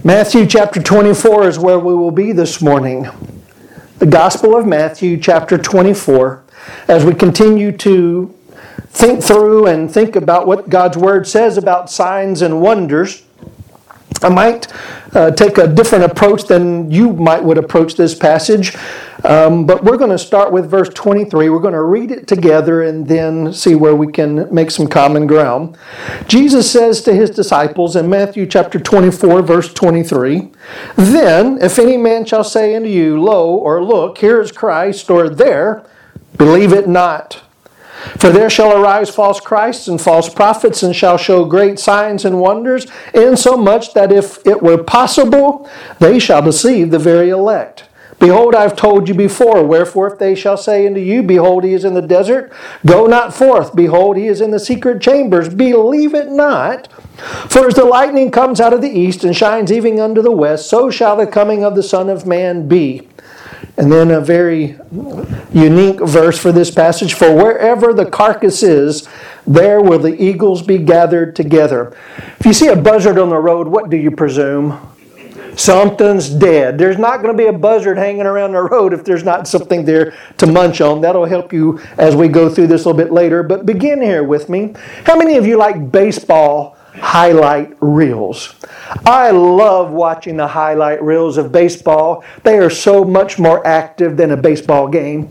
Matthew chapter 24 is where we will be this morning. The Gospel of Matthew chapter 24. As we continue to think through and think about what God's Word says about signs and wonders, I might take a different approach than you would approach this passage. But we're going to start with verse 23. We're going to read it together and then see where we can make some common ground. Jesus says to his disciples in Matthew chapter 24, verse 23, "Then, if any man shall say unto you, Lo, or look, here is Christ, or there, believe it not. For there shall arise false Christs and false prophets, and shall show great signs and wonders, insomuch that if it were possible, they shall deceive the very elect. Behold, I have told you before. Wherefore, if they shall say unto you, Behold, he is in the desert, go not forth. Behold, he is in the secret chambers. Believe it not. For as the lightning comes out of the east and shines even unto the west, so shall the coming of the Son of Man be." And then a very unique verse for this passage. "For wherever the carcass is, there will the eagles be gathered together." If you see a buzzard on the road, what do you presume? Something's dead. There's not going to be a buzzard hanging around the road if there's not something there to munch on. That'll help you as we go through this a little bit later. But begin here with me. How many of you like baseball highlight reels? I love watching the highlight reels of baseball. They are so much more active than a baseball game.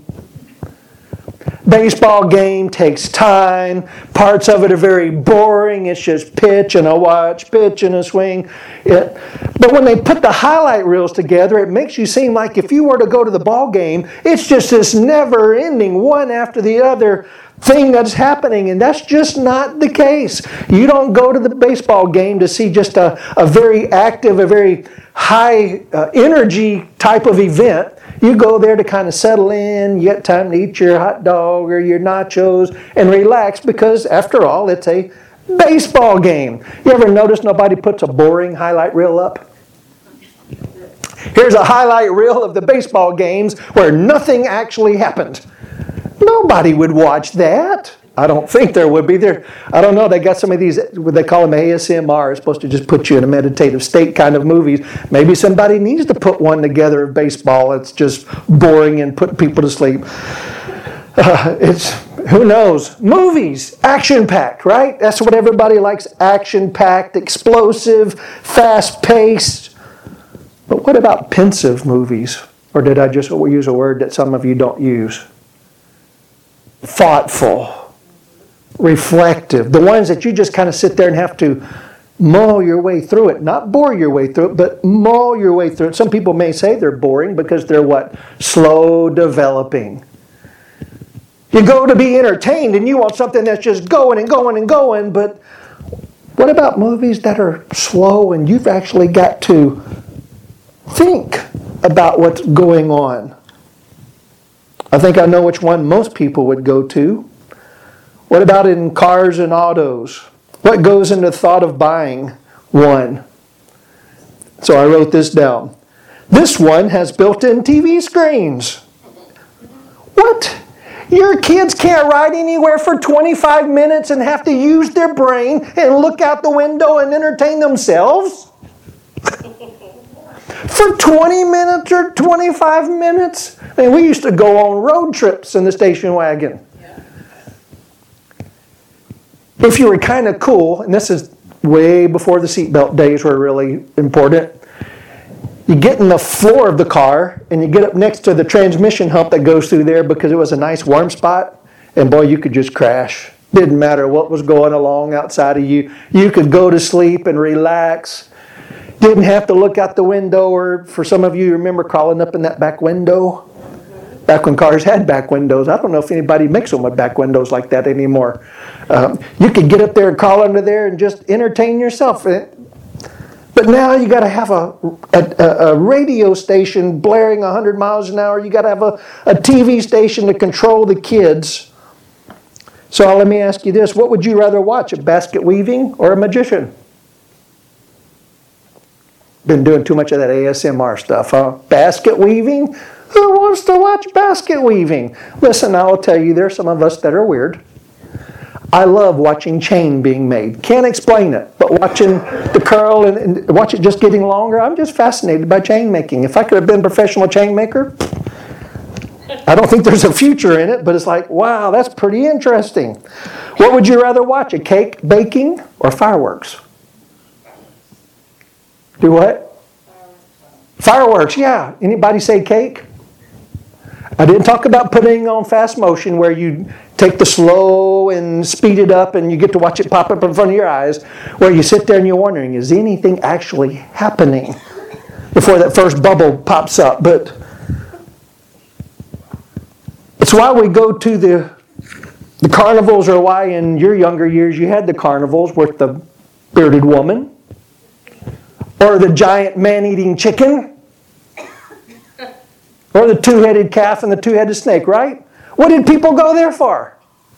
Baseball game takes time. Parts of it are very boring. It's just pitch and a watch, pitch and a swing. But when they put the highlight reels together, it makes you seem like if you were to go to the ball game, it's just this never-ending one after the other thing that's happening, and that's just not the case. You don't go to the baseball game to see just a very active, a very high energy type of event. You go there to kind of settle in, you get time to eat your hot dog or your nachos and relax because, after all, it's a baseball game. You ever notice nobody puts a boring highlight reel up? Here's a highlight reel of the baseball games where nothing actually happened. Nobody would watch that. I don't think there would be. I don't know. They got some of these, they call them ASMR. It's supposed to just put you in a meditative state kind of movies. Maybe somebody needs to put one together of baseball. It's just boring and put people to sleep. Who knows? Movies, action-packed, right? That's what everybody likes. Action-packed, explosive, fast-paced. But what about pensive movies? Or did I just use a word that some of you don't use? Thoughtful, reflective, the ones that you just kind of sit there and have to mull your way through it. Not bore your way through it, but mull your way through it. Some people may say they're boring because they're what? Slow developing. You go to be entertained and you want something that's just going and going and going, but what about movies that are slow and you've actually got to think about what's going on? I think I know which one most people would go to. What about in cars and autos? What goes into the thought of buying one? So I wrote this down. This one has built-in TV screens. What? Your kids can't ride anywhere for 25 minutes and have to use their brain and look out the window and entertain themselves? For 20 minutes or 25 minutes? I mean, we used to go on road trips in the station wagon. If you were kind of cool, and this is way before the seatbelt days were really important, you get in the floor of the car and you get up next to the transmission hump that goes through there because it was a nice warm spot, and boy, you could just crash. Didn't matter what was going along outside of you. You could go to sleep and relax. Didn't have to look out the window, or for some of you remember crawling up in that back window. Back when cars had back windows. I don't know if anybody makes them with back windows like that anymore. You could get up there and crawl under there and just entertain yourself. But now you got to have a radio station blaring 100 miles an hour. You got to have a TV station to control the kids. So let me ask you this. What would you rather watch, a basket weaving or a magician? Been doing too much of that ASMR stuff, huh? Basket weaving? Who wants to watch basket weaving? Listen, I'll tell you, there's some of us that are weird. I love watching chain being made. Can't explain it, but watching the curl and watch it just getting longer, I'm just fascinated by chain making. If I could have been a professional chain maker, I don't think there's a future in it, but it's like, wow, that's pretty interesting. What would you rather watch, a cake baking or fireworks? Do what? Fireworks, yeah. Anybody say cake? I didn't talk about putting on fast motion where you take the slow and speed it up and you get to watch it pop up in front of your eyes, where you sit there and you're wondering, is anything actually happening before that first bubble pops up? But it's why we go to the carnivals, or why in your younger years you had the carnivals with the bearded woman or the giant man-eating chicken or the two-headed calf and the two-headed snake, right? What did people go there for?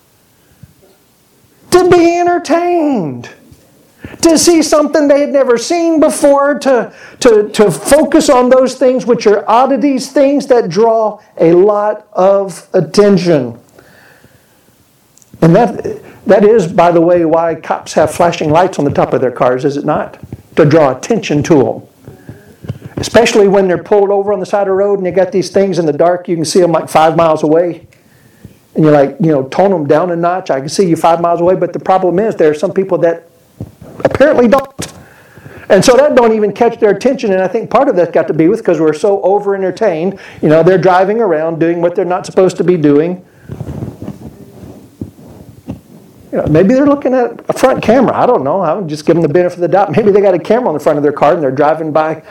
To be entertained. To see something they had never seen before, to focus on those things which are oddities, things that draw a lot of attention. And that is, by the way, why cops have flashing lights on the top of their cars, is it not? To draw attention to them. Especially when they're pulled over on the side of the road and they got these things in the dark, you can see them like 5 miles away. And you're like, tone them down a notch. I can see you 5 miles away, but the problem is there are some people that apparently don't. And so that don't even catch their attention, and I think part of that's got to be with because we're so over-entertained. They're driving around doing what they're not supposed to be doing. Maybe they're looking at a front camera. I don't know. I would just give them the benefit of the doubt. Maybe they got a camera on the front of their car and they're driving by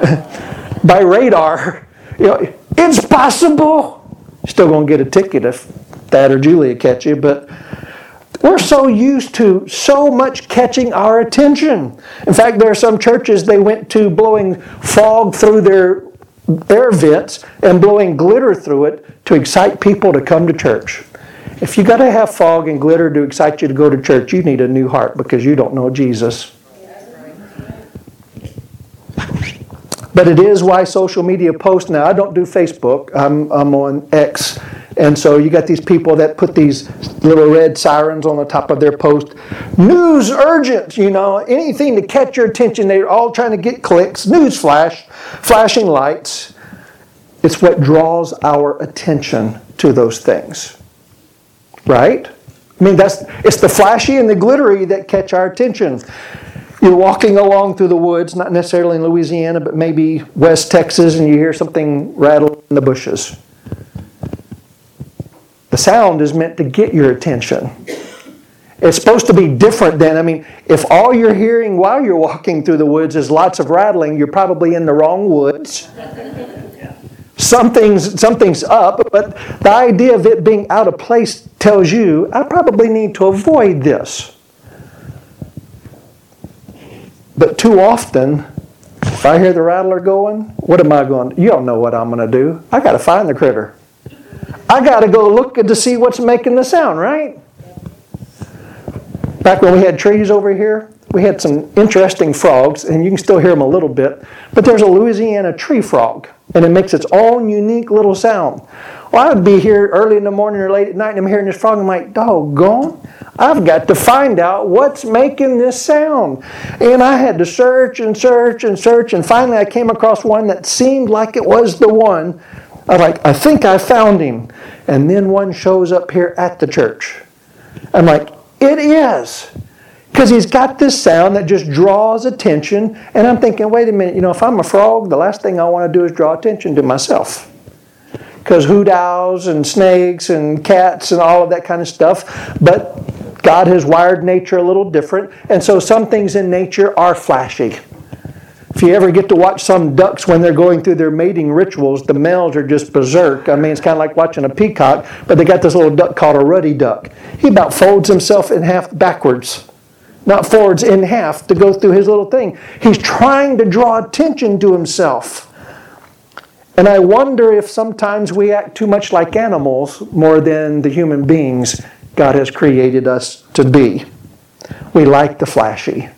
radar. It's possible. You're still going to get a ticket if Thad or Julia catch you, but we're so used to so much catching our attention. In fact, there are some churches they went to blowing fog through their air vents and blowing glitter through it to excite people to come to church. If you got to have fog and glitter to excite you to go to church, you need a new heart because you don't know Jesus. But it is why social media posts now. I don't do Facebook. I'm on X. And so you got these people that put these little red sirens on the top of their post. News urgent, anything to catch your attention. They're all trying to get clicks. News flash, flashing lights. It's what draws our attention to those things. Right? It's the flashy and the glittery that catch our attention. You're walking along through the woods, not necessarily in Louisiana, but maybe West Texas, and you hear something rattle in the bushes. The sound is meant to get your attention. It's supposed to be different than, if all you're hearing while you're walking through the woods is lots of rattling, you're probably in the wrong woods. Something's up, but the idea of it being out of place tells you, I probably need to avoid this. But too often, if I hear the rattler going, what am I going? You don't know what I'm going to do. I got to find the critter. I got to go look to see what's making the sound, right? Back when we had trees over here, we had some interesting frogs, and you can still hear them a little bit. But there's a Louisiana tree frog, and it makes its own unique little sound. Well, I would be here early in the morning or late at night, and I'm hearing this frog, and I'm like, doggone, I've got to find out what's making this sound. And I had to search and search and search, and finally I came across one that seemed like it was the one. I was like, I think I found him. And then one shows up here at the church. I'm like, it is. Because he's got this sound that just draws attention. And I'm thinking, wait a minute, if I'm a frog, the last thing I want to do is draw attention to myself. Because hoot owls and snakes and cats and all of that kind of stuff. But God has wired nature a little different. And so some things in nature are flashy. If you ever get to watch some ducks when they're going through their mating rituals, the males are just berserk. It's kind of like watching a peacock, but they got this little duck called a ruddy duck. He about folds himself in half backwards. Not forwards, in half to go through his little thing. He's trying to draw attention to himself. And I wonder if sometimes we act too much like animals more than the human beings God has created us to be. We like the flashy.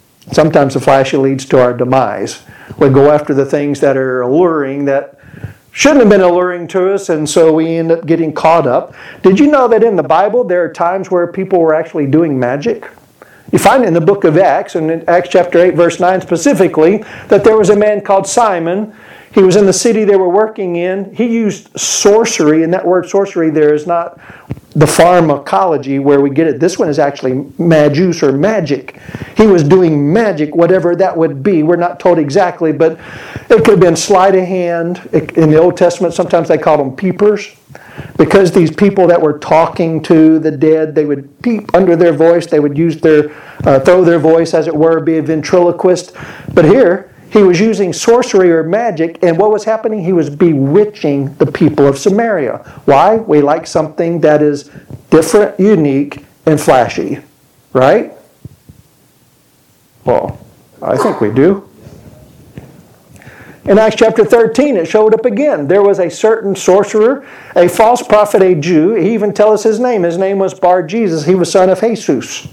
Sometimes the flashy leads to our demise. We go after the things that are alluring that Shouldn't have been alluring to us, and so we end up getting caught up. Did you know that in the Bible there are times where people were actually doing magic? You find in the book of Acts, and in Acts chapter 8, verse 9 specifically, that there was a man called Simon. He was in the city they were working in. He used sorcery, and that word sorcery there is not the pharmacology where we get it. This one is actually magus or magic. He was doing magic, whatever that would be. We're not told exactly, but it could have been sleight of hand. In the Old Testament, sometimes they called them peepers. Because these people that were talking to the dead, they would peep under their voice. They would use throw their voice, as it were, be a ventriloquist. But here, he was using sorcery or magic, and what was happening? He was bewitching the people of Samaria. Why? We like something that is different, unique, and flashy. Right? Well, I think we do. In Acts chapter 13, it showed up again. There was a certain sorcerer, a false prophet, a Jew. He even tells us his name. His name was Bar-Jesus. He was son of Jesus.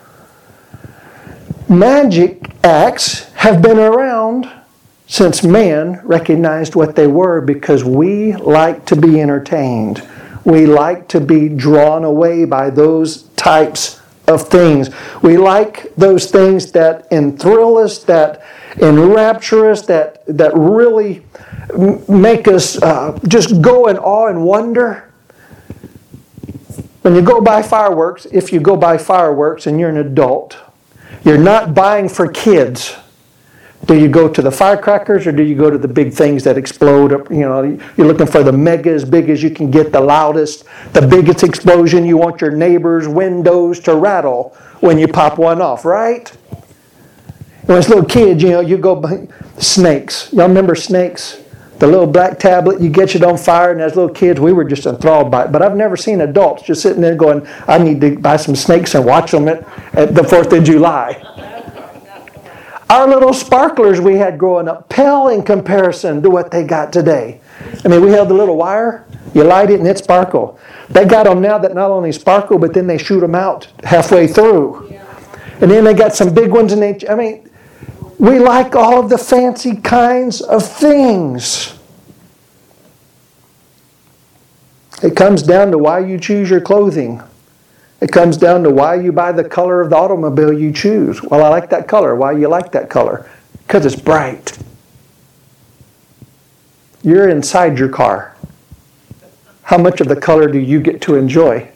Magic acts have been around since man recognized what they were, because we like to be entertained. We like to be drawn away by those types of things. We like those things that enthrall us, that enrapture us, that really make us just go in awe and wonder. When you go buy fireworks, if you go buy fireworks and you're an adult, you're not buying for kids. Do you go to the firecrackers, or do you go to the big things that explode? You know, you're looking for the mega, as big as you can get, the loudest, the biggest explosion. You want your neighbor's windows to rattle when you pop one off, right? When it's little kids, you know, you go buy snakes. Y'all remember snakes? The little black tablet, you get it on fire, and as little kids, we were just enthralled by it. But I've never seen adults just sitting there going, I need to buy some snakes and watch them at the 4th of July. Our little sparklers we had growing up pale in comparison to what they got today. I mean, we held the little wire, you light it and it sparkle. They got them now that not only sparkle, but then they shoot them out halfway through. And then they got some big ones, and we like all of the fancy kinds of things. It comes down to why you choose your clothing. It comes down to why you buy the color of the automobile you choose. Well, I like that color. Why you like that color? Because it's bright. You're inside your car. How much of the color do you get to enjoy?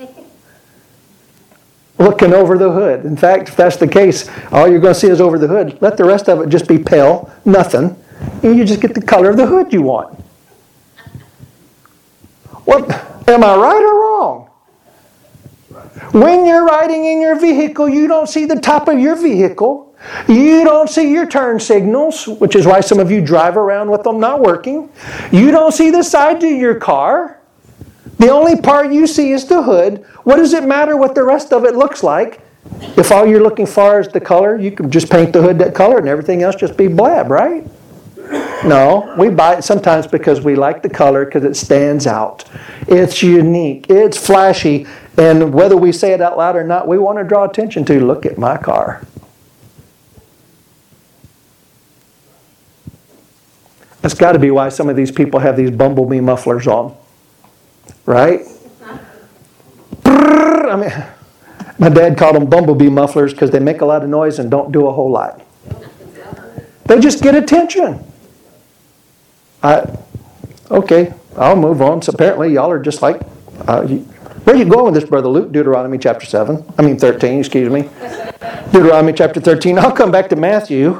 Looking over the hood. In fact, if that's the case, all you're going to see is over the hood. Let the rest of it just be pale, nothing, and you just get the color of the hood you want. What? Am I right or wrong? When you're riding in your vehicle, you don't see the top of your vehicle. You don't see your turn signals, which is why some of you drive around with them not working. You don't see the sides of your car. The only part you see is the hood. What does it matter what the rest of it looks like? If all you're looking for is the color, you can just paint the hood that color and everything else just be blab, right? No, we buy it sometimes because we like the color, because it stands out. It's unique. It's flashy. And whether we say it out loud or not, we want to draw attention to, look at my car. That's got to be why some of these people have these bumblebee mufflers on. Right? I mean, my dad called them bumblebee mufflers because they make a lot of noise and don't do a whole lot. They just get attention. Okay, I'll move on. So apparently y'all are just like, where are you going with this, Brother Luke? Deuteronomy chapter 13, excuse me. Deuteronomy chapter 13. I'll come back to Matthew.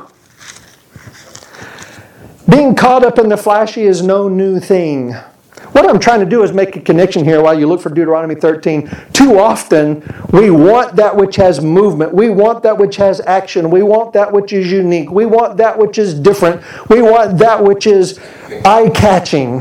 Being caught up in the flashy is no new thing. What I'm trying to do is make a connection here while you look for Deuteronomy 13. Too often, we want that which has movement. We want that which has action. We want that which is unique. We want that which is different. We want that which is eye-catching.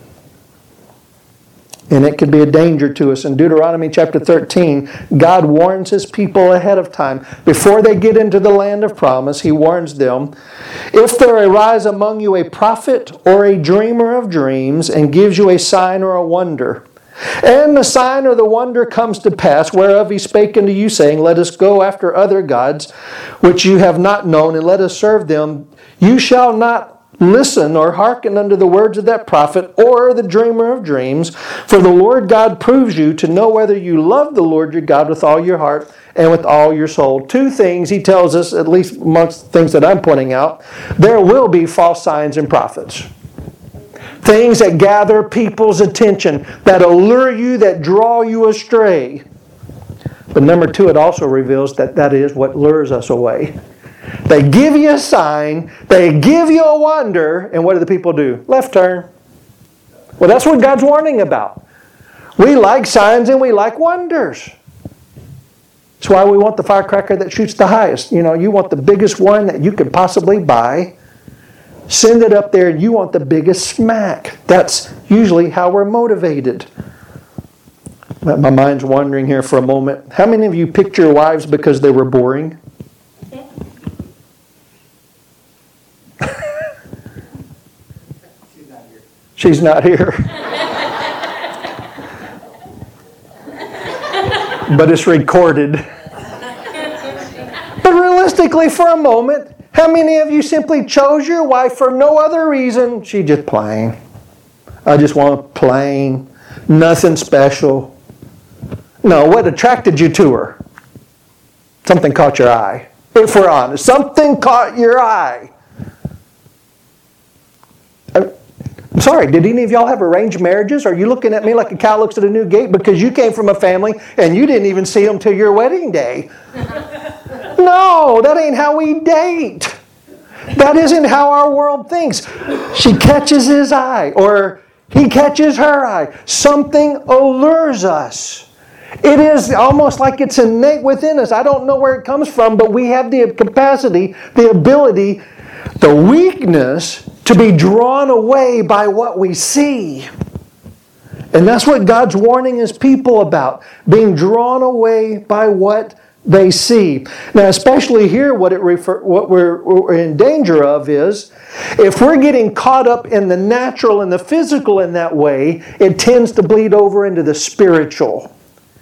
And it could be a danger to us. In Deuteronomy chapter 13, God warns His people ahead of time. Before they get into the land of promise, He warns them, if there arise among you a prophet or a dreamer of dreams, and gives you a sign or a wonder, and the sign or the wonder comes to pass, whereof He spake unto you, saying, let us go after other gods, which you have not known, and let us serve them, you shall not listen or hearken unto the words of that prophet or the dreamer of dreams. For the Lord God proves you to know whether you love the Lord your God with all your heart and with all your soul. Two things he tells us, at least amongst the things that I'm pointing out. There will be false signs and prophets. Things that gather people's attention, that allure you, that draw you astray. But number two, it also reveals that that is what lures us away. They give you a sign, they give you a wonder, and what do the people do? Left turn. Well, that's what God's warning about. We like signs and we like wonders. That's why we want the firecracker that shoots the highest. You know, you want the biggest one that you could possibly buy. Send it up there and you want the biggest smack. That's usually how we're motivated. My mind's wandering here for a moment. How many of you picked your wives because they were boring? She's not here. But it's recorded. But realistically, for a moment, how many of you simply chose your wife for no other reason? She just plain. I just want plain. Nothing special. No, what attracted you to her? Something caught your eye. If we're honest, something caught your eye. I'm sorry, did any of y'all have arranged marriages? Are you looking at me like a cow looks at a new gate because you came from a family and you didn't even see them till your wedding day? No, that ain't how we date. That isn't how our world thinks. She catches his eye or he catches her eye. Something allures us. It is almost like it's innate within us. I don't know where it comes from, but we have the capacity, the ability, the weakness to be drawn away by what we see. And that's what God's warning His people about. Being drawn away by what they see. Now, especially here, what we're in danger of is, if we're getting caught up in the natural and the physical in that way, it tends to bleed over into the spiritual.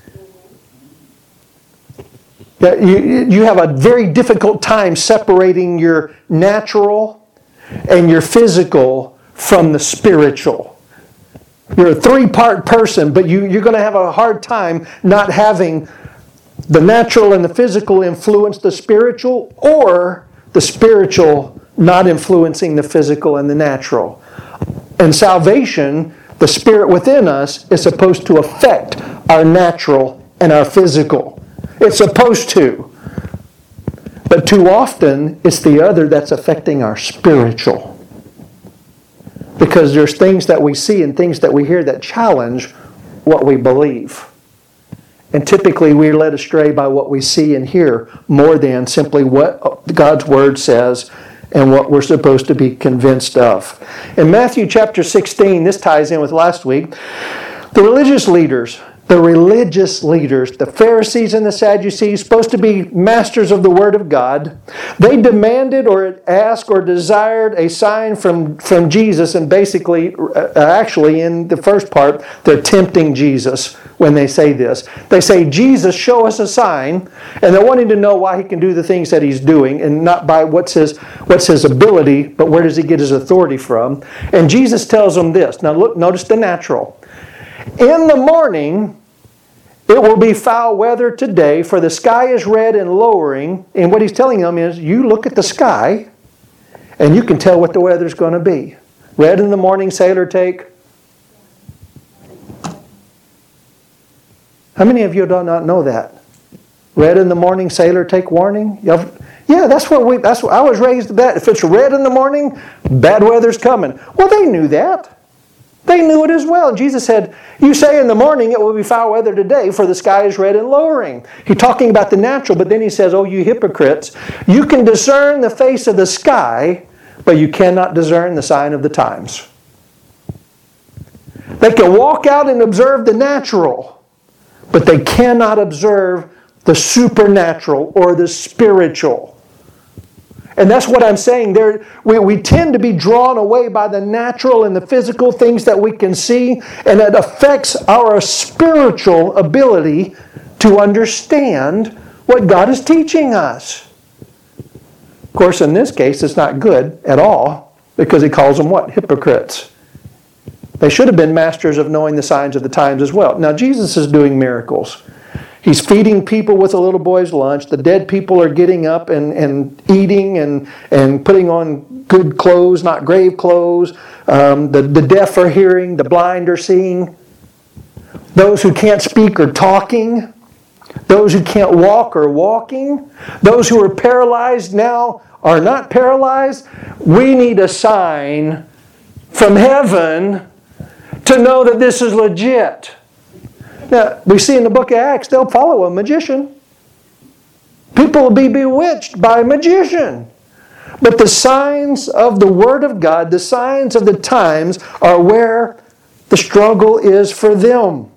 You have a very difficult time separating your natural and your physical from the spiritual. You're a three-part person, but you're going to have a hard time not having the natural and the physical influence the spiritual, or the spiritual not influencing the physical and the natural. And salvation, the Spirit within us, is supposed to affect our natural and our physical. It's supposed to. But too often, it's the other that's affecting our spiritual. Because there's things that we see and things that we hear that challenge what we believe. And typically we're led astray by what we see and hear more than simply what God's Word says and what we're supposed to be convinced of. In Matthew chapter 16, this ties in with last week, the religious leaders, the Pharisees and the Sadducees, supposed to be masters of the Word of God, they demanded or asked or desired a sign from Jesus, and basically, actually in the first part, they're tempting Jesus when they say this. They say, Jesus, show us a sign, and they're wanting to know why He can do the things that He's doing, and not by what's his ability, but where does He get His authority from. And Jesus tells them this. Now look, notice the natural. In the morning, it will be foul weather today, for the sky is red and lowering. And what He's telling them is, you look at the sky, and you can tell what the weather's going to be. Red in the morning, sailor take. How many of you do not know that? Red in the morning, sailor take warning. Yeah, that's what I was raised that. If it's red in the morning, bad weather's coming. Well, they knew that. They knew it as well. And Jesus said, you say in the morning it will be foul weather today, for the sky is red and lowering. He's talking about the natural, but then He says, oh, you hypocrites, you can discern the face of the sky, but you cannot discern the sign of the times. They can walk out and observe the natural, but they cannot observe the supernatural or the spiritual. And that's what I'm saying. We tend to be drawn away by the natural and the physical things that we can see, and it affects our spiritual ability to understand what God is teaching us. Of course, in this case, it's not good at all. Because he calls them what? Hypocrites. They should have been masters of knowing the signs of the times as well. Now Jesus is doing miracles. He's feeding people with a little boy's lunch. The dead people are getting up and eating and putting on good clothes, not grave clothes. The deaf are hearing. The blind are seeing. Those who can't speak are talking. Those who can't walk are walking. Those who are paralyzed now are not paralyzed. We need a sign from heaven to know that this is legit. Now, we see in the book of Acts, they'll follow a magician. People will be bewitched by a magician. But the signs of the Word of God, the signs of the times, are where the struggle is for them.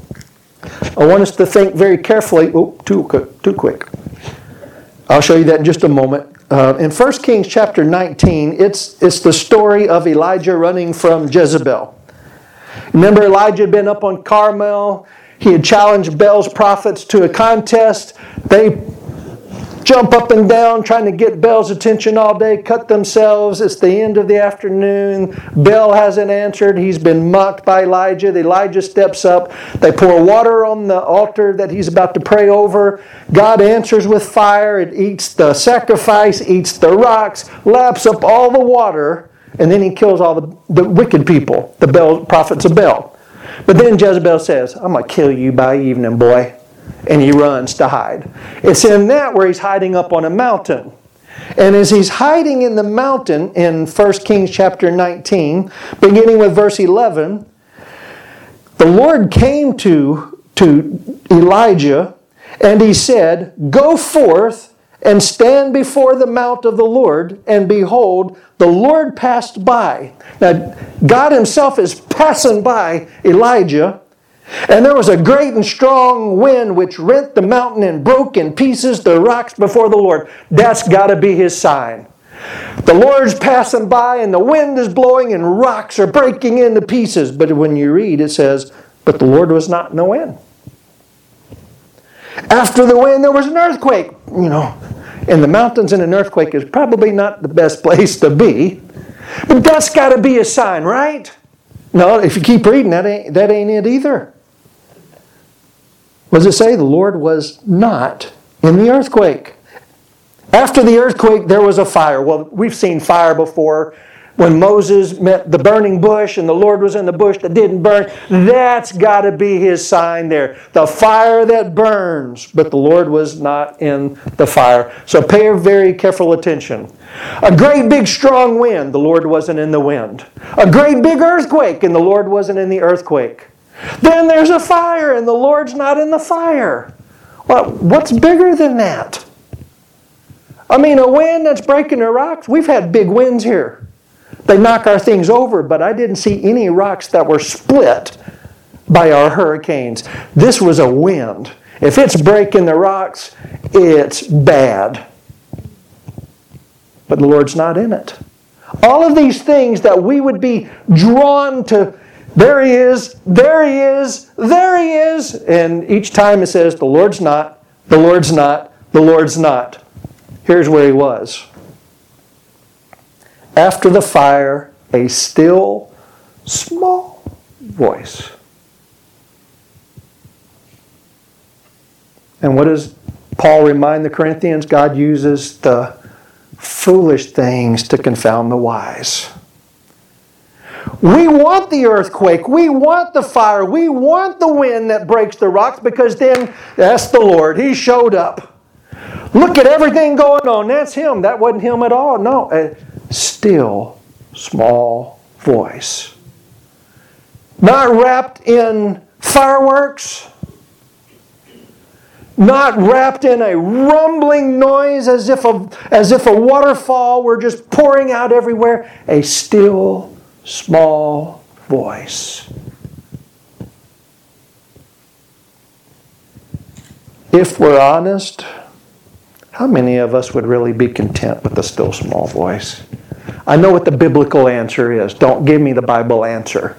I want us to think very carefully. Oh, too quick. I'll show you that in just a moment. In 1 Kings chapter 19, it's the story of Elijah running from Jezebel. Remember, Elijah had been up on Carmel. He had challenged Baal's prophets to a contest. They jump up and down trying to get Baal's attention all day, cut themselves. It's the end of the afternoon. Baal hasn't answered. He's been mocked by Elijah. Elijah steps up. They pour water on the altar that he's about to pray over. God answers with fire. It eats the sacrifice, eats the rocks, laps up all the water, and then he kills all the wicked people, the prophets of Baal. But then Jezebel says, I'm going to kill you by evening, boy. And he runs to hide. It's in that where he's hiding up on a mountain. And as he's hiding in the mountain in 1 Kings chapter 19, beginning with verse 11, the Lord came to Elijah and he said, go forth and stand before the mount of the Lord, and behold, the Lord passed by. Now, God himself is passing by Elijah, and there was a great and strong wind which rent the mountain and broke in pieces the rocks before the Lord. That's got to be his sign. The Lord's passing by and the wind is blowing and rocks are breaking into pieces. But when you read, it says, but the Lord was not in the wind. After the wind, there was an earthquake. In the mountains and an earthquake is probably not the best place to be. But that's got to be a sign, right? No, if you keep reading, that ain't it either. What does it say? The Lord was not in the earthquake. After the earthquake, there was a fire. Well, we've seen fire before. When Moses met the burning bush and the Lord was in the bush that didn't burn, that's got to be his sign there. The fire that burns, but the Lord was not in the fire. So pay very careful attention. A great big strong wind, the Lord wasn't in the wind. A great big earthquake, and the Lord wasn't in the earthquake. Then there's a fire, and the Lord's not in the fire. Well, what's bigger than that? A wind that's breaking the rocks. We've had big winds here. They knock our things over, but I didn't see any rocks that were split by our hurricanes. This was a wind. If it's breaking the rocks, it's bad. But the Lord's not in it. All of these things that we would be drawn to, there he is, there he is, there he is. And each time it says, the Lord's not, the Lord's not, the Lord's not. Here's where he was. After the fire, a still, small voice. And what does Paul remind the Corinthians? God uses the foolish things to confound the wise. We want the earthquake. We want the fire. We want the wind that breaks the rocks, because then that's the Lord. He showed up. Look at everything going on. That's him. That wasn't him at all. No. A still, small voice. Not wrapped in fireworks. Not wrapped in a rumbling noise as if a waterfall were just pouring out everywhere. A still, small voice. If we're honest, how many of us would really be content with the still, small voice? I know what the biblical answer is. Don't give me the Bible answer.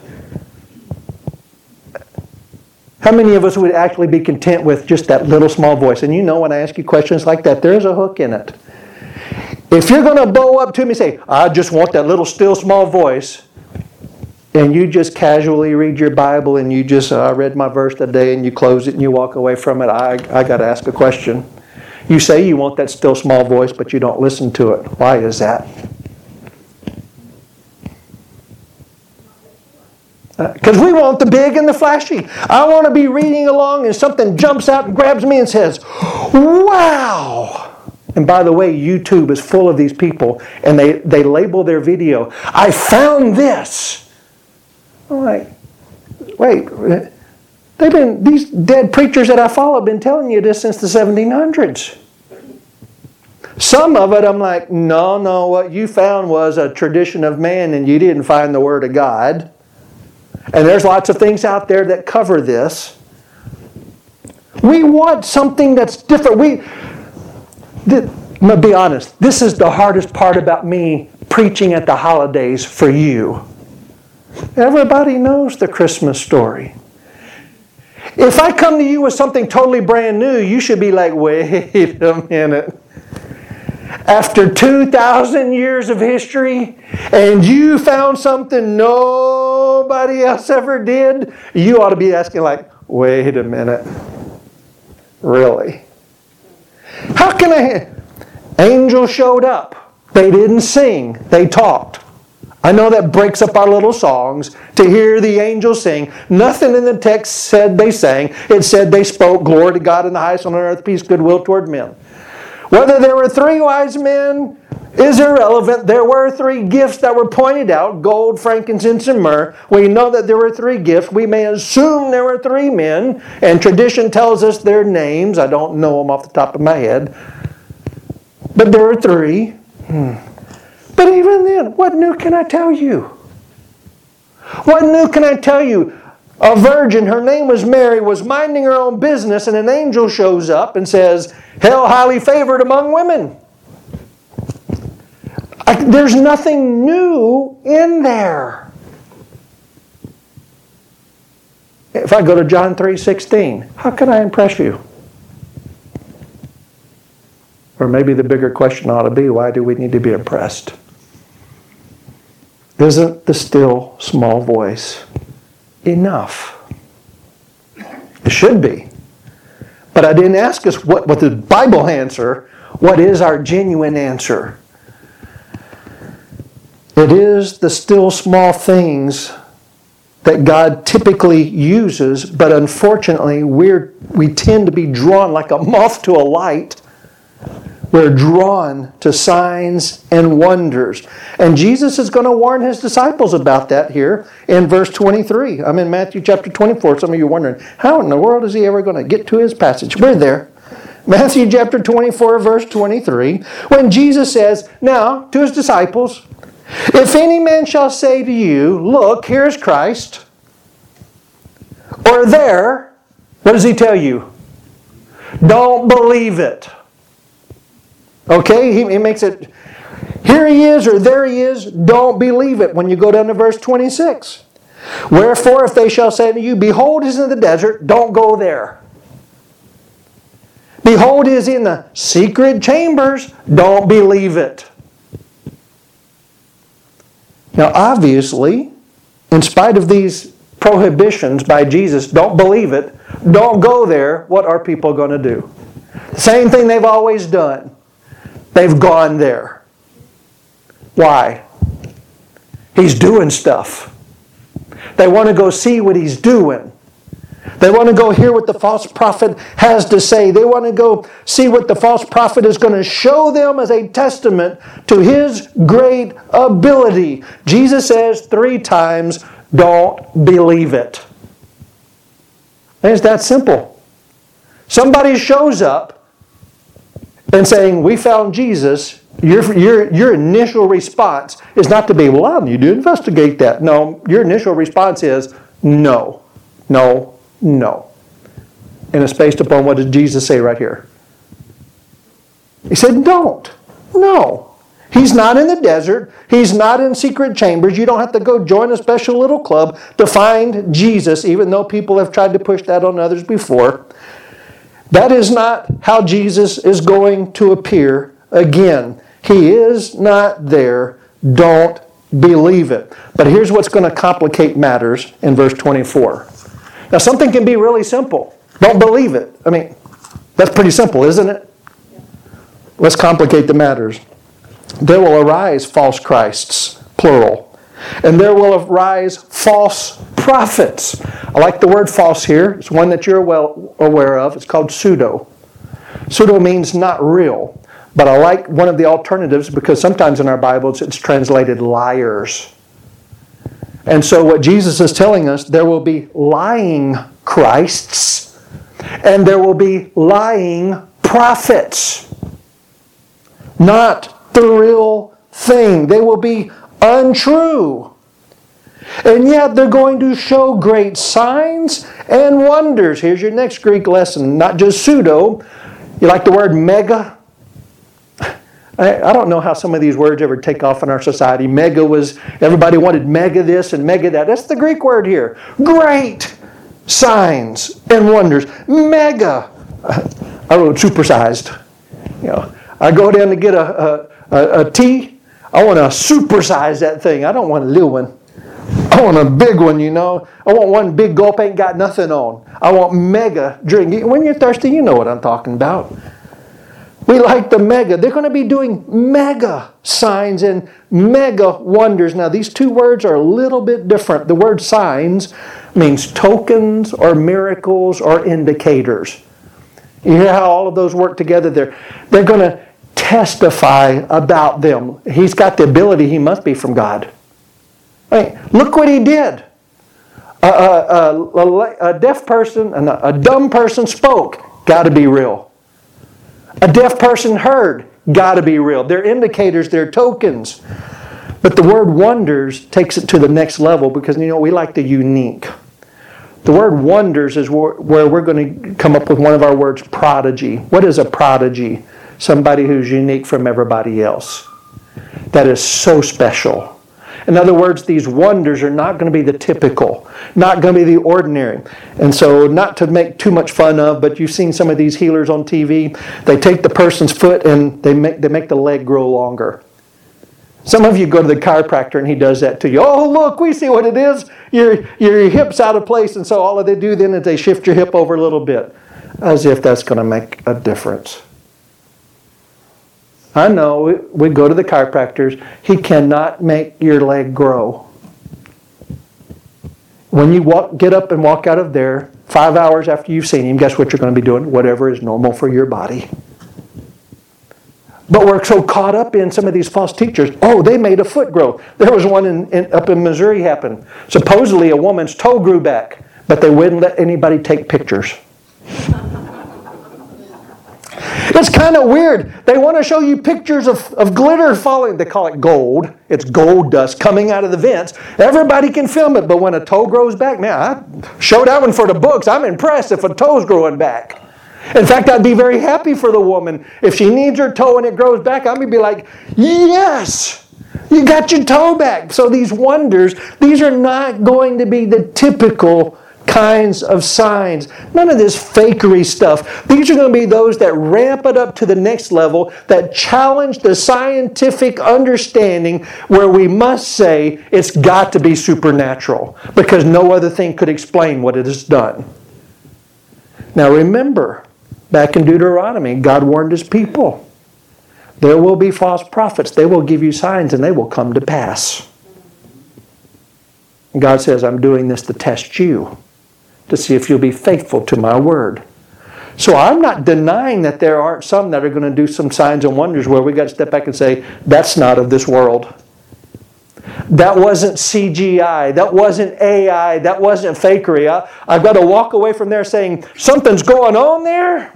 How many of us would actually be content with just that little small voice? And when I ask you questions like that, there's a hook in it. If you're going to bow up to me and say, I just want that little still small voice, and you just casually read your Bible and you just, I read my verse today, and you close it and you walk away from it, I got to ask a question. You say you want that still small voice, but you don't listen to it. Why is that? Because we want the big and the flashy. I want to be reading along and something jumps out and grabs me and says, wow! And by the way, YouTube is full of these people, and they label their video, I found this. I'm like, wait, these dead preachers that I follow have been telling you this since the 1700s. Some of it I'm like, no, what you found was a tradition of man and you didn't find the Word of God. And there's lots of things out there that cover this. We want something that's different. I'm going to be honest. This is the hardest part about me preaching at the holidays for you. Everybody knows the Christmas story. If I come to you with something totally brand new, you should be like, wait a minute. After 2,000 years of history, and you found something nobody else ever did, you ought to be asking like, wait a minute. Really? How can angels showed up. They didn't sing. They talked. I know that breaks up our little songs to hear the angels sing. Nothing in the text said they sang. It said they spoke, glory to God in the highest, on earth peace, goodwill toward men. Whether there were 3 wise men is irrelevant. There were 3 gifts that were pointed out, gold, frankincense, and myrrh. We know that there were 3 gifts. We may assume there were 3 men, and tradition tells us their names. I don't know them off the top of my head. But there were 3. But even then, what new can I tell you? What new can I tell you? A virgin, her name was Mary, was minding her own business, and an angel shows up and says, "Hail, highly favored among women." There's nothing new in there. If I go to John 3:16, how can I impress you? Or maybe the bigger question ought to be, why do we need to be impressed? Isn't the still small voice enough? It should be. But I didn't ask us what the Bible answer. What is our genuine answer? It is the still small things that God typically uses, but unfortunately we tend to be drawn like a moth to a light. We're drawn to signs and wonders. And Jesus is going to warn His disciples about that here in verse 23. I'm in Matthew chapter 24. Some of you are wondering, how in the world is He ever going to get to His passage? We're there. Matthew chapter 24, verse 23. When Jesus says, now, to His disciples, if any man shall say to you, look, here's Christ, or there, what does He tell you? Don't believe it. Okay, he makes it, here He is or there He is, don't believe it. When you go down to verse 26. Wherefore, if they shall say to you, behold, He is in the desert, don't go there. Behold, He is in the secret chambers, don't believe it. Now, obviously, in spite of these prohibitions by Jesus, don't believe it, don't go there, what are people going to do? Same thing they've always done. They've gone there. Why? He's doing stuff. They want to go see what He's doing. They want to go hear what the false prophet has to say. They want to go see what the false prophet is going to show them as a testament to His great ability. Jesus says 3 times, don't believe it. It's that simple. Somebody shows up and saying, we found Jesus, your initial response is not to be, well, I need to investigate that. No, your initial response is, no, no, no. And it's based upon what did Jesus say right here? He said, don't. No. He's not in the desert. He's not in secret chambers. You don't have to go join a special little club to find Jesus, even though people have tried to push that on others before. That is not how Jesus is going to appear again. He is not there. Don't believe it. But here's what's going to complicate matters in verse 24. Now, something can be really simple. Don't believe it. I mean, that's pretty simple, isn't it? Let's complicate the matters. There will arise false Christs, plural. And there will arise false prophets. I like the word false here. It's one that you're well aware of. It's called pseudo. Pseudo means not real. But I like one of the alternatives because sometimes in our Bibles it's translated liars. And so what Jesus is telling us, there will be lying Christs and there will be lying prophets. Not the real thing. They will be untrue. And yet they're going to show great signs and wonders. Here's your next Greek lesson. Not just pseudo. You like the word mega? I don't know how some of these words ever take off in our society. Mega was, everybody wanted mega this and mega that. That's the Greek word here. Great signs and wonders. Mega. I wrote supersized. You know, I go down to get a tea. I want to supersize that thing. I don't want a little one. I want a big one, you know. I want one big gulp, ain't got nothing on. I want mega drink. When you're thirsty, you know what I'm talking about. We like the mega. They're going to be doing mega signs and mega wonders. Now, these two words are a little bit different. The word signs means tokens or miracles or indicators. You hear how all of those work together? They're going to testify about them. He's got the ability. He must be from God. Hey, look what he did. A deaf person and a dumb person spoke. Got to be real. A deaf person heard. Got to be real. They're indicators. They're tokens. But the word wonders takes it to the next level because, you know, we like the unique. The word wonders is where we're going to come up with one of our words, prodigy. What is a prodigy? Somebody who's unique from everybody else. That is so special. In other words, these wonders are not going to be the typical, not going to be the ordinary. And so, not to make too much fun of, but you've seen some of these healers on TV. They take the person's foot and they make the leg grow longer. Some of you go to the chiropractor and he does that to you. Oh, look, we see what it is. Your hip's out of place, and so all they do then is they shift your hip over a little bit, as if that's going to make a difference. I know, we go to the chiropractors. He cannot make your leg grow. When you get up and walk out of there, 5 hours after you've seen him, guess what you're going to be doing? Whatever is normal for your body. But we're so caught up in some of these false teachers. Oh, they made a foot grow. There was one up in Missouri happen. Supposedly a woman's toe grew back, but they wouldn't let anybody take pictures. It's kind of weird. They want to show you pictures of glitter falling. They call it gold. It's gold dust coming out of the vents. Everybody can film it, but when a toe grows back, man, I show that one for the books. I'm impressed if a toe's growing back. In fact, I'd be very happy for the woman. If she needs her toe and it grows back, I'm going to be like, yes, you got your toe back. So these wonders, these are not going to be the typical kinds of signs. None of this fakery stuff. These are going to be those that ramp it up to the next level, that challenge the scientific understanding where we must say it's got to be supernatural because no other thing could explain what it has done. Now remember, back in Deuteronomy, God warned His people. There will be false prophets. They will give you signs and they will come to pass. And God says, I'm doing this to test you, to see if you'll be faithful to my word. So I'm not denying that there aren't some that are going to do some signs and wonders where we got to step back and say, that's not of this world. That wasn't CGI. That wasn't AI. That wasn't fakery. I've got to walk away from there saying, something's going on there.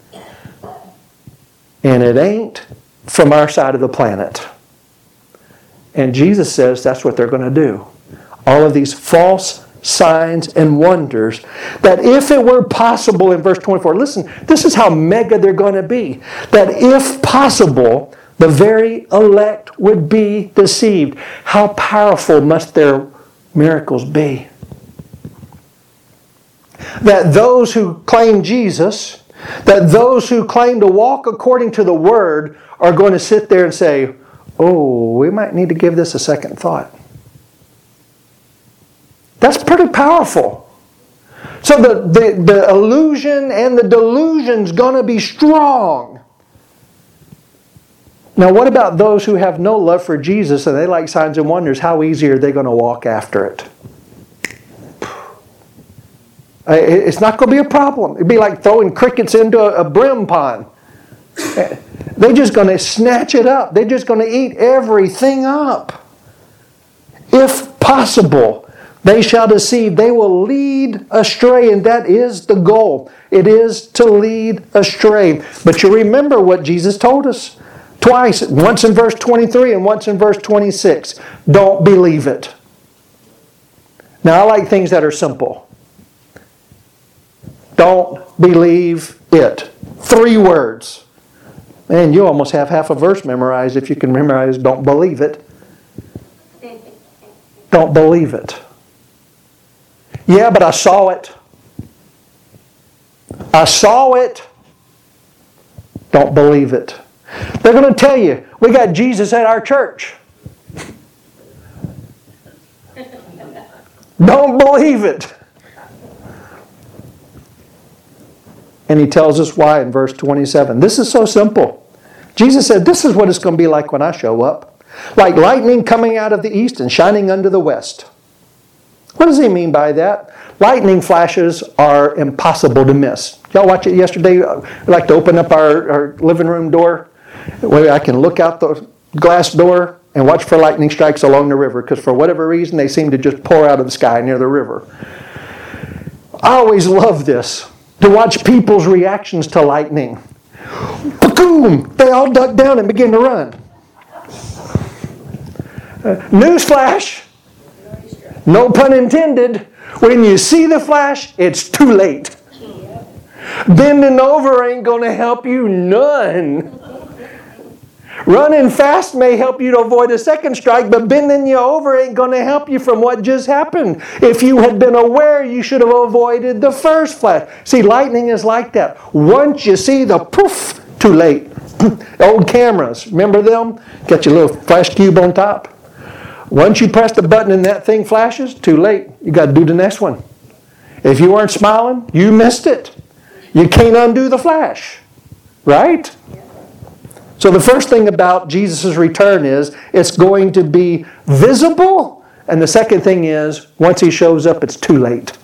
And it ain't from our side of the planet. And Jesus says that's what they're going to do. All of these false signs and wonders, that if it were possible in verse 24, listen, this is how mega they're going to be, that if possible, the very elect would be deceived. How powerful must their miracles be? That those who claim Jesus That those who claim to walk according to the Word are going to sit there and say, oh, we might need to give this a second thought. That's pretty powerful. So the illusion and the delusion's going to be strong. Now, what about those who have no love for Jesus and they like signs and wonders? How easy are they going to walk after it? It's not going to be a problem. It'd be like throwing crickets into a brim pond. They're just going to snatch it up. They're just going to eat everything up. If possible, they shall deceive. They will lead astray, and that is the goal. It is to lead astray. But you remember what Jesus told us twice, once in verse 23 and once in verse 26. Don't believe it. Now, I like things that are simple. Don't believe it. 3 words. Man, you almost have half a verse memorized if you can memorize don't believe it. Don't believe it. Yeah, but I saw it. I saw it. Don't believe it. They're going to tell you, we got Jesus at our church. Don't believe it. And he tells us why in verse 27. This is so simple. Jesus said, this is what it's going to be like when I show up. Like lightning coming out of the east and shining under the west. What does he mean by that? Lightning flashes are impossible to miss. Y'all watch it yesterday? We like to open up our living room door where I can look out the glass door and watch for lightning strikes along the river, because for whatever reason they seem to just pour out of the sky near the river. I always love this, to watch people's reactions to lightning. Boom! They all duck down and begin to run. Newsflash, no pun intended, when you see the flash, it's too late. Bending over ain't going to help you none. Running fast may help you to avoid a second strike, but bending you over ain't going to help you from what just happened. If you had been aware, you should have avoided the first flash. See, lightning is like that. Once you see the poof, too late. Old cameras, remember them? Got your little flash cube on top. Once you press the button and that thing flashes, too late. You got to do the next one. If you weren't smiling, you missed it. You can't undo the flash. Right? So the first thing about Jesus' return is it's going to be visible. And the second thing is, once he shows up, it's too late.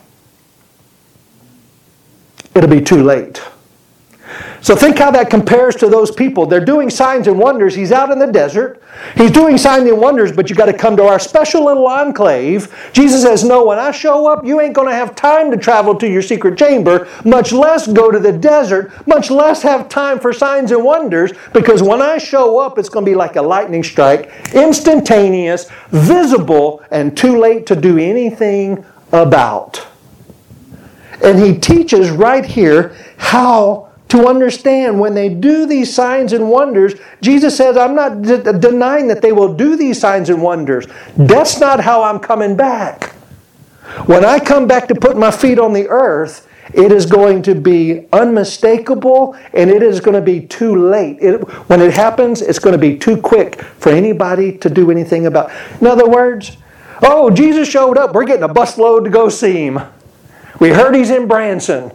It'll be too late. So think how that compares to those people. They're doing signs and wonders. He's out in the desert. He's doing signs and wonders, but you got to come to our special little enclave. Jesus says, no, when I show up, you ain't going to have time to travel to your secret chamber, much less go to the desert, much less have time for signs and wonders, because when I show up, it's going to be like a lightning strike, instantaneous, visible, and too late to do anything about. And he teaches right here how to understand when they do these signs and wonders. Jesus says, I'm not denying that they will do these signs and wonders. That's not how I'm coming back. When I come back to put my feet on the earth, it is going to be unmistakable and it is going to be too late. When it happens, it's going to be too quick for anybody to do anything about it. In other words, oh, Jesus showed up. We're getting a busload to go see him. We heard he's in Branson.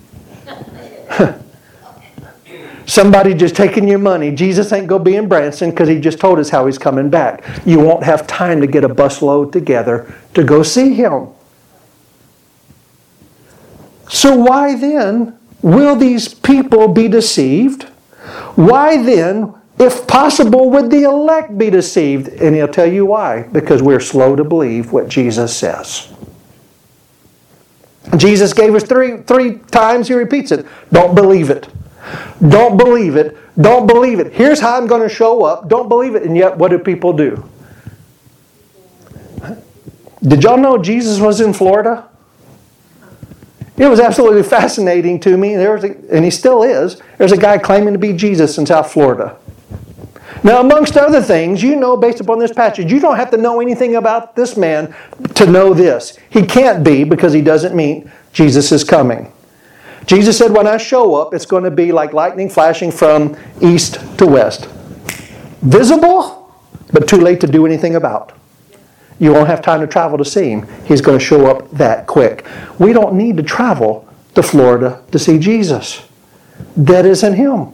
Somebody just taking your money. Jesus ain't going to be in Branson because he just told us how he's coming back. You won't have time to get a busload together to go see him. So why then will these people be deceived? Why then, if possible, would the elect be deceived? And he'll tell you why. Because we're slow to believe what Jesus says. Jesus gave us three times, he repeats it. Don't believe it. Don't believe it. Don't believe it. Here's how I'm going to show up. Don't believe it. And yet, what do people do? Did y'all know Jesus was in Florida? It was absolutely fascinating to me. And he still is. There's a guy claiming to be Jesus in South Florida. Now, amongst other things, you know, based upon this passage, you don't have to know anything about this man to know this. He can't be because he doesn't mean Jesus is coming. Jesus said, when I show up, it's going to be like lightning flashing from east to west. Visible, but too late to do anything about. You won't have time to travel to see Him. He's going to show up that quick. We don't need to travel to Florida to see Jesus. That isn't Him.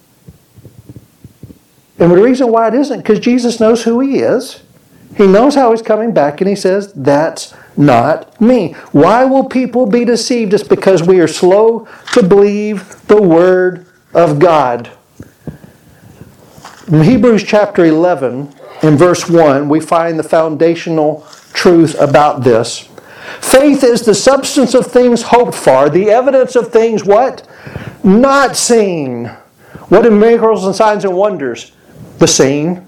And the reason why it isn't, because Jesus knows who He is. He knows how He's coming back, and He says, that's not me. Why will people be deceived? It's because we are slow to believe the Word of God. In Hebrews chapter 11, in verse 1, we find the foundational truth about this. Faith is the substance of things hoped for, the evidence of things what? Not seen. What are miracles and signs and wonders? The seen.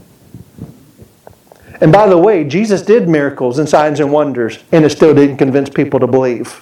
And by the way, Jesus did miracles and signs and wonders, and it still didn't convince people to believe.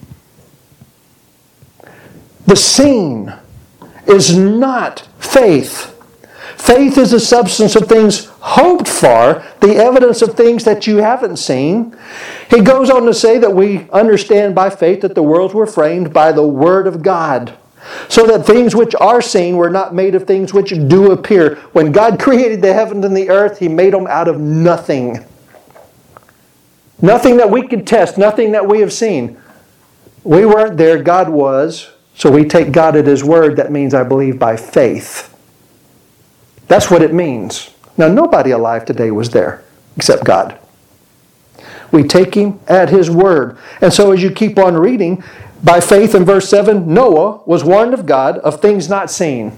The seen is not faith. Faith is the substance of things hoped for, the evidence of things that you haven't seen. He goes on to say that we understand by faith that the worlds were framed by the Word of God, so that things which are seen were not made of things which do appear. When God created the heavens and the earth, He made them out of nothing. Nothing that we could test, nothing that we have seen. We weren't there, God was. So we take God at His word. That means I believe by faith. That's what it means. Now, nobody alive today was there except God. We take Him at His word. And so as you keep on reading, by faith in verse 7, Noah was warned of God of things not seen.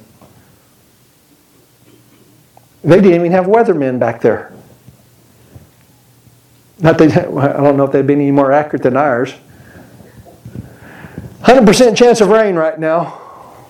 They didn't even have weathermen back there. I don't know if they'd be any more accurate than ours. 100% chance of rain right now.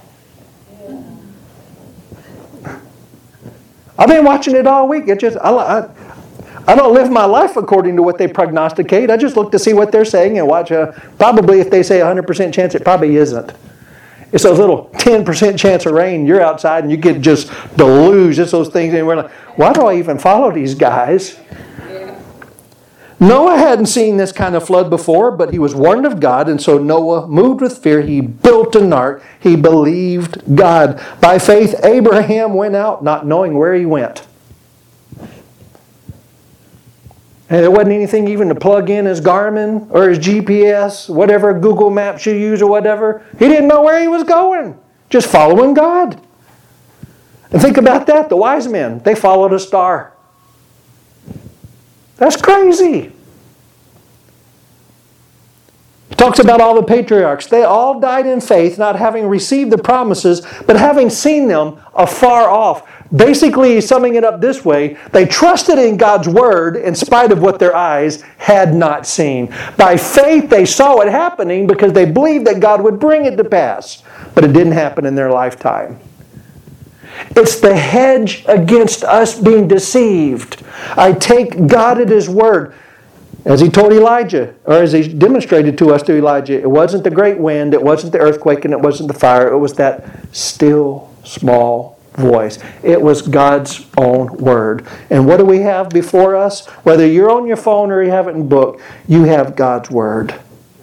I've been watching it all week. I don't live my life according to what they prognosticate. I just look to see what they're saying and watch. Probably if they say 100% chance, it probably isn't. It's those little 10% chance of rain. You're outside and you get just deluged. It's those things. And we're like, why do I even follow these guys? Noah hadn't seen this kind of flood before, but he was warned of God, and so Noah, moved with fear, he built an ark. He believed God. By faith, Abraham went out, not knowing where he went. And there wasn't anything even to plug in his Garmin or his GPS, whatever Google Maps you use or whatever. He didn't know where he was going. Just following God. And think about that. The wise men, they followed a star. That's crazy. It talks about all the patriarchs. They all died in faith, not having received the promises, but having seen them afar off. Basically, summing it up this way, they trusted in God's word in spite of what their eyes had not seen. By faith, they saw it happening because they believed that God would bring it to pass. But it didn't happen in their lifetime. It's the hedge against us being deceived. I take God at His word. As He told Elijah, or as He demonstrated to us through Elijah, it wasn't the great wind, it wasn't the earthquake, and it wasn't the fire. It was that still, small voice. It was God's own word. And what do we have before us? Whether you're on your phone or you have it in book, you have God's word.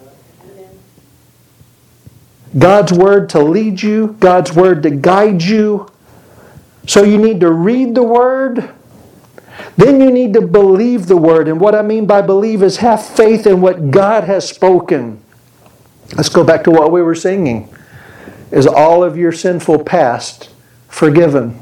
God's word to lead you, God's word to guide you. So you need to read the Word. Then you need to believe the Word. And what I mean by believe is have faith in what God has spoken. Let's go back to what we were singing. Is all of your sinful past forgiven?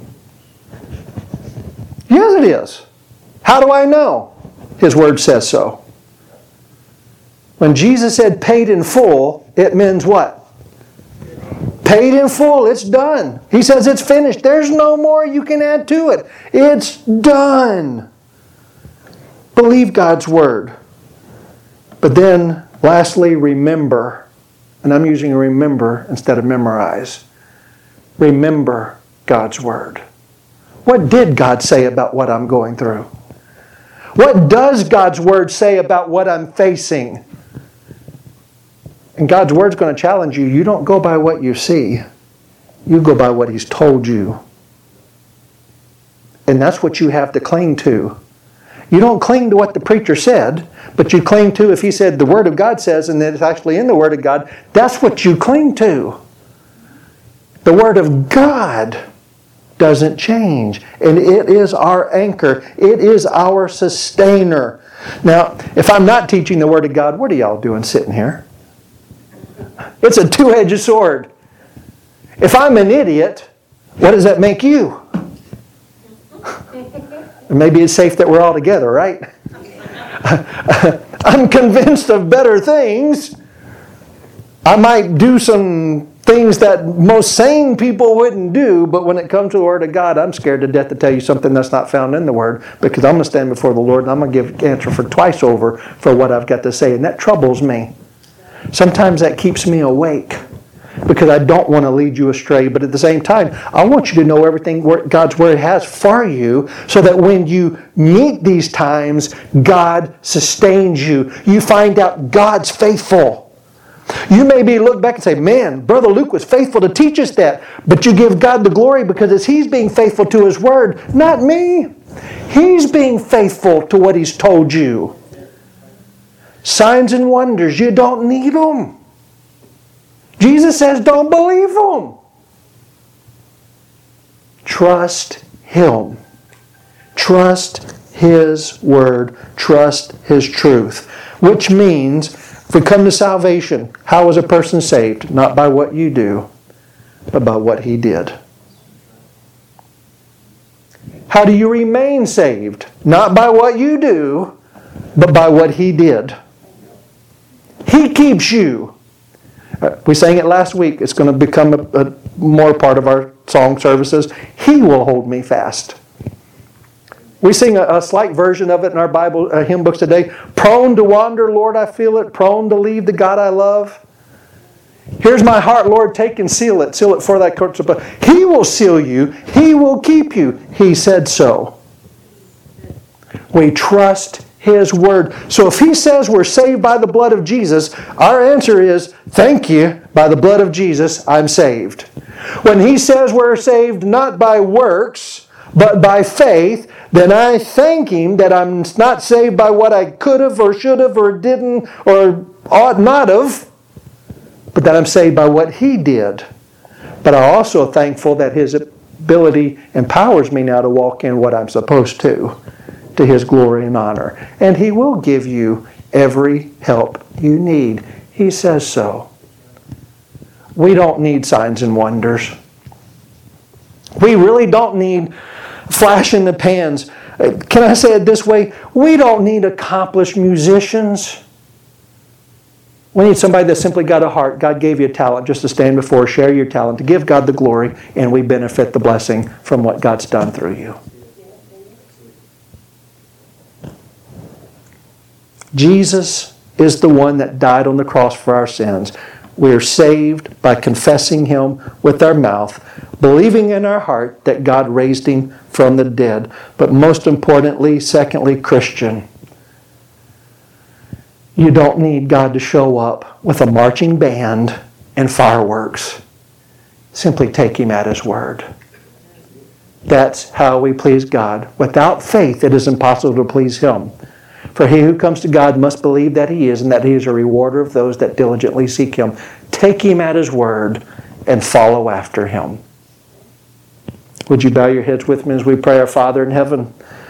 Yes, it is. How do I know? His Word says so. When Jesus said paid in full, it means what? Paid in full, it's done. He says it's finished. There's no more you can add to it. It's done. Believe God's word. But then, lastly, remember. And I'm using remember instead of memorize. Remember God's word. What did God say about what I'm going through? What does God's word say about what I'm facing? And God's word's going to challenge you. You don't go by what you see. You go by what He's told you. And that's what you have to cling to. You don't cling to what the preacher said, but you cling to, if he said the Word of God says, and it's actually in the Word of God, that's what you cling to. The Word of God doesn't change, and it is our anchor. It is our sustainer. Now, if I'm not teaching the Word of God, what are y'all doing sitting here? It's a two-edged sword. If I'm an idiot, what does that make you? Maybe it's safe that we're all together, right? I'm convinced of better things. I might do some things that most sane people wouldn't do, but when it comes to the Word of God, I'm scared to death to tell you something that's not found in the Word, because I'm going to stand before the Lord and I'm going to give answer for twice over for what I've got to say, and that troubles me. Sometimes that keeps me awake, because I don't want to lead you astray, but at the same time, I want you to know everything God's Word has for you, so that when you meet these times, God sustains you. You find out God's faithful. You maybe look back and say, man, Brother Luke was faithful to teach us that. But you give God the glory because it's He's being faithful to His Word, not me. He's being faithful to what He's told you. Signs and wonders, you don't need them. Jesus says, don't believe them. Trust Him. Trust His Word. Trust His truth. Which means, if we come to salvation, how is a person saved? Not by what you do, but by what He did. How do you remain saved? Not by what you do, but by what He did. He keeps you. We sang it last week. It's going to become a more part of our song services. He will hold me fast. We sing a slight version of it in our Bible hymn books today. Prone to wander, Lord, I feel it. Prone to leave the God I love. Here's my heart, Lord, take and seal it. Seal it for thy courts above. He will seal you. He will keep you. He said so. We trust His Word. So if He says we're saved by the blood of Jesus, our answer is, thank you, by the blood of Jesus, I'm saved. When He says we're saved not by works, but by faith, then I thank Him that I'm not saved by what I could have or should have or didn't or ought not have, but that I'm saved by what He did. But I'm also thankful that His ability empowers me now to walk in what I'm supposed to His glory and honor. And He will give you every help you need. He says so. We don't need signs and wonders. We really don't need flash in the pans. Can I say it this way? We don't need accomplished musicians. We need somebody that's simply got a heart. God gave you a talent just to stand before, share your talent, to give God the glory, and we benefit the blessing from what God's done through you. Jesus is the one that died on the cross for our sins. We are saved by confessing Him with our mouth, believing in our heart that God raised Him from the dead. But most importantly, secondly, Christian, you don't need God to show up with a marching band and fireworks. Simply take Him at His word. That's how we please God. Without faith, it is impossible to please Him. For he who comes to God must believe that He is, and that He is a rewarder of those that diligently seek Him. Take Him at His word and follow after Him. Would you bow your heads with me as we pray? Our Father in heaven,